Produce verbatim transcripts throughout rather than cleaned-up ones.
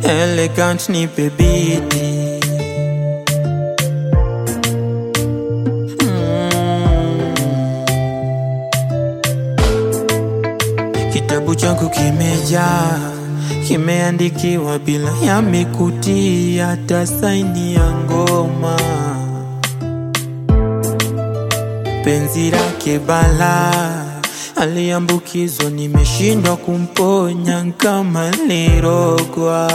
Elegant nipe biti. Kitabu changu kimejaa, kimeandikiwa bila ya mikuti, hata saini ya ngoma. Penzi lake balaa, aliambukizwa, nimeshindwa kumponya kama nilirogwa.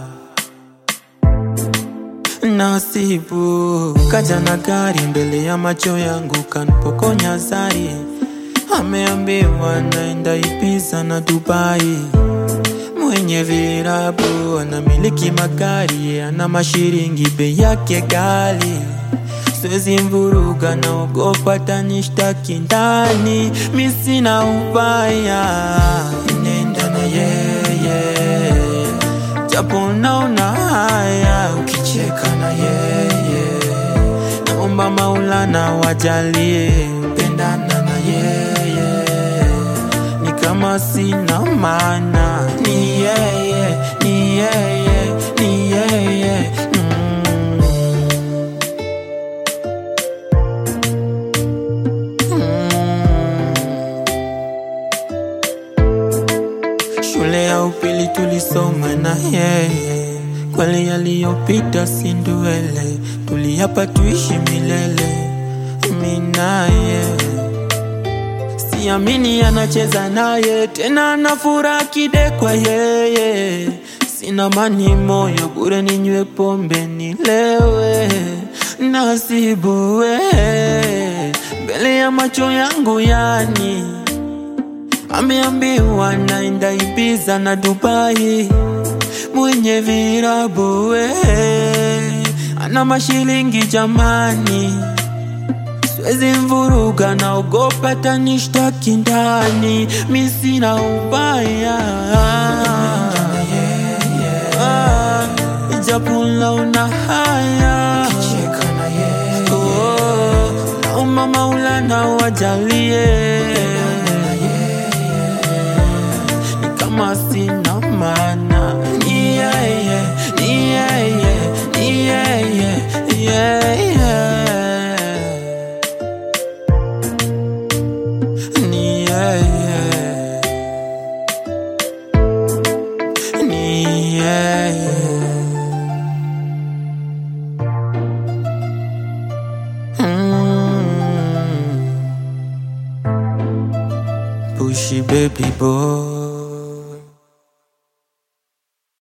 Nasibu kaja na gari mbele ya macho yangu, kanipokonya zari. Ameambiwa naenda Ibiza na Dubai, mwenye virabu anamiliki magari, ana mashiringi, bei yake ghali. Siwezi mvuruga, naogopa tanishtaki ndani. Mi sina ubaya, nenda na yeye, japo naona haya ukicheka na yeye. Naomba Maulana wajalie pendana na yeye, ni kama sina maana. Ni yeye, ni yeye, ni yeye. Shule ya upili tulisoma na yeye, kweli yaliyopita si ndwele, tuliapa tuishi milele. Mimi naye siamini anacheza naye tena, anafuraha kidekwa yeye. Sina mani moyo, bure ninywe pombe nilewe. Nasibu we mbele ya macho yangu yani, ameambiwa naenda Ibiza na Dubai, mwenye virabu we ana mashilingi jamani. Siwezi mvuruga, naogopa tanishtaki ndani. Mi sina ubaya, japo naona haya naomba Maulana wajalie, ni kama sina maana. Ni yeye, ni yeye, ni yeye, yeye. Ni yeye, ni yeye. Pushy baby boy.